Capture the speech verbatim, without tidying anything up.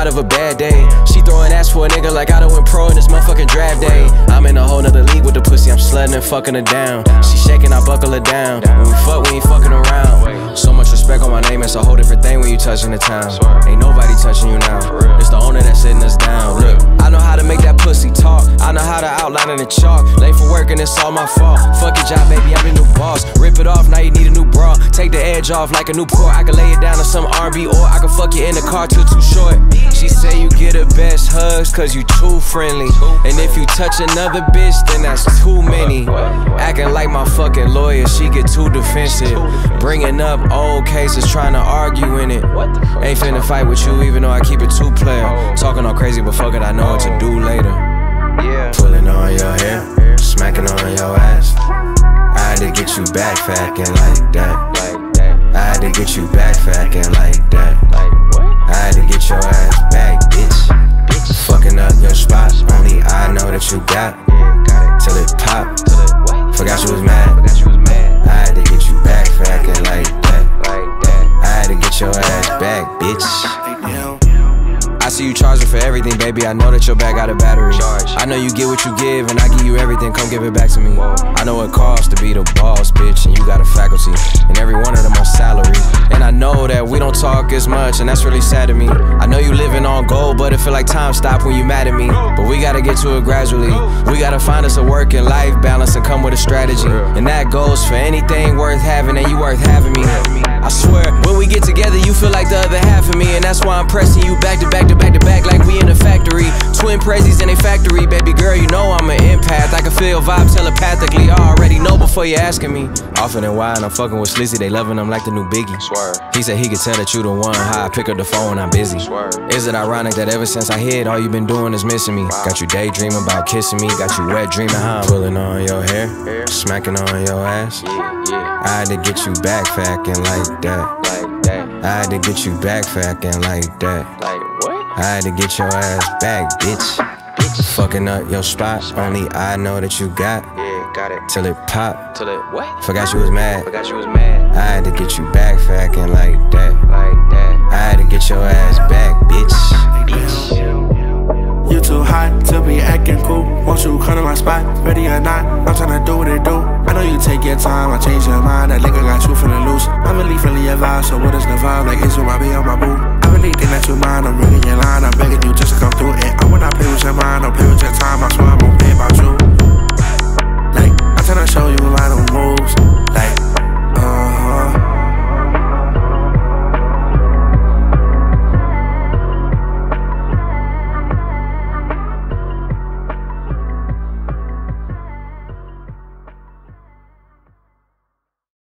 out of a bad day. She throwing ass for a nigga like I done went pro in this motherfucking draft day. I'm in a whole nother league with the pussy, I'm slutting and fucking her down. She shaking, I buckle her down. When we fuck, we ain't fucking around. So much respect on my name, it's a whole different thing when you touching the town. Ain't nobody touching you now, it's the owner that's sitting us down. Look, I know how to make that pussy talk, I know how to outline in the chalk. Late for work and it's all my fault. Fuck your job, baby, I'm the new boss. Rip it off, now you need a new bra. Take the edge off like a new port. I can lay it down on some R and B, or I can fuck you in the car till too short. She say you get the best hugs cause you too friendly, and if you touch another bitch, then that's too many. Acting like my fucking lawyer, she get too defensive. Bringing up old cases, trying to argue in it. Ain't finna fight with you even though I keep it two player. Talking all crazy, but fuck it, I know what to do later. Pulling on your hair, smacking on your ass. I had to get you back facking like that. I had to get you back facking like that. I had to get your ass back, bitch. Fucking up your spot, only I know that you got. Till it pop, forgot you was mad. I had to get you back facking like that. I had to get your ass back, bitch. I see you charging for everything, baby. I know that your bag got a battery. I know you get what you give, and I give you everything. Come give it back to me. I know what costs to be the boss, bitch, and you got a faculty, and every one of them on salary. And I know that we don't talk as much, and that's really sad to me. I know you living on gold, but it feel like time stopped when you mad at me. But we gotta get to it gradually. We gotta find us a working life balance and come with a strategy. And that goes for anything worth having, and you worth having me. I swear, when we get together, you feel like the other half of me, and that's why I'm pressing you back to back to back to back like we in a factory. Twin prezzies in a factory, baby girl, you know I'm an empath. I can feel your vibe telepathically, I already know before you asking me. Often and wide, I'm fucking with Slizzy, they loving him like the new Biggie. Swear. He said he could tell that you the one, how I pick up the phone when I'm busy. Swear. Is it ironic that ever since I hit, all you been doing is missing me? Wow. Got you daydreaming about kissing me, got you wet dreaming how I'm pulling on your hair, hair. Smacking on your ass. Yeah, yeah. I had to get you back facking like that. Like that. I had to get you back facking like that. Like what? I had to get your ass back, bitch. bitch. Fucking up your spot, only I know that you got. Yeah, got it. Till it pop. Till it what? Forgot you was mad. Forgot you was mad. I had to get you back facking like that. Like that. I had to get your ass back, bitch. bitch. You too hot to be acting cool. Won't you come to my spot, ready or not? I'm tryna do what it do. I know you take your time, I change your mind. That nigga got you feeling loose. I'm really feeling your vibe, so what is the vibe? Like, is you my baby or my boo? I really think that you mine, I'm reading your line. I'm begging you just to come through. And I will not play with your mind, don't play with your time. I swear I won't play about you. Like, I'm tryna show you